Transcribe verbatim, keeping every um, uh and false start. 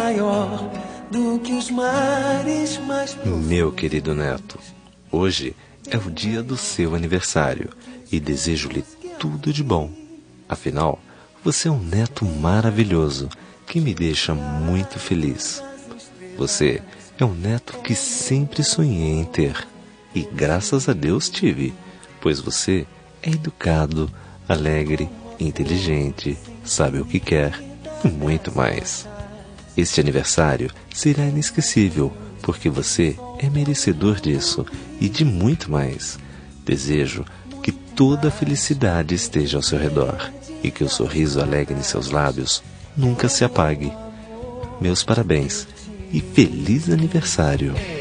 maior do que os mares mais profundos. Meu querido neto, hoje é o dia do seu aniversário e desejo-lhe tudo de bom. Afinal, você é um neto maravilhoso que me deixa muito feliz. Você é um neto que sempre sonhei em ter e graças a Deus tive, pois você é educado, alegre, inteligente, sabe o que quer e muito mais. Este aniversário será inesquecível, porque você é merecedor disso e de muito mais. Desejo que toda a felicidade esteja ao seu redor e que o sorriso alegre em seus lábios nunca se apague. Meus parabéns e feliz aniversário!